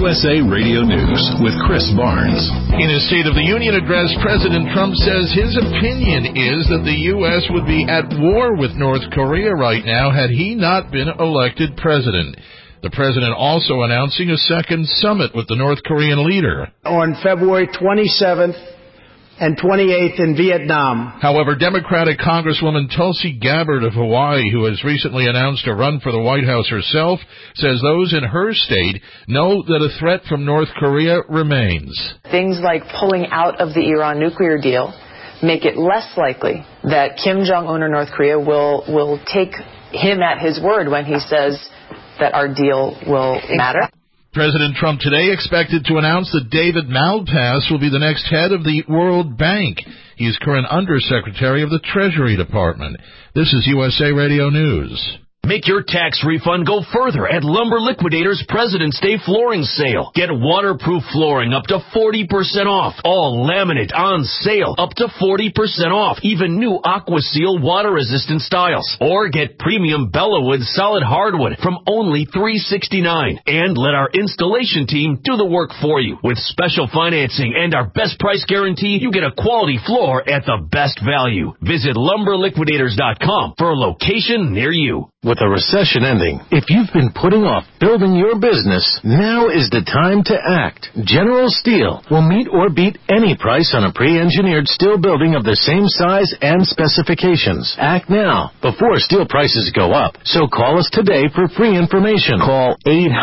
USA Radio News with Chris Barnes. In his State of the Union address, President Trump says his opinion is that the U.S. would be at war with North Korea right now had he not been elected president. The president also announcing a second summit with the North Korean leader on February 27th and 28th in Vietnam. However, Democratic Congresswoman Tulsi Gabbard of Hawaii, who has recently announced a run for the White House herself, says those in her state know that a threat from North Korea remains. Things like pulling out of the Iran nuclear deal make it less likely that Kim Jong-un or North Korea will take him at his word when he says that our deal will matter. President Trump today expected to announce that David Malpass will be the next head of the World Bank. He is current Undersecretary of the Treasury Department. This is USA Radio News. Make your tax refund go further at Lumber Liquidators President's Day Flooring Sale. Get waterproof flooring up to 40% off. All laminate on sale up to 40% off. Even new AquaSeal water-resistant styles. Or get premium Bellawood solid hardwood from only $369. And let our installation team do the work for you. With special financing and our best price guarantee, you get a quality floor at the best value. Visit LumberLiquidators.com for a location near you. With a recession ending, if you've been putting off building your business, now is the time to act. General Steel will meet or beat any price on a pre-engineered steel building of the same size and specifications. Act now, before steel prices go up. So call us today for free information. Call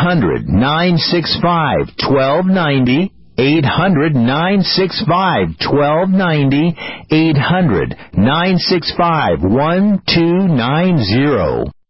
800-965-1290. 800-965-1290. 800-965-1290.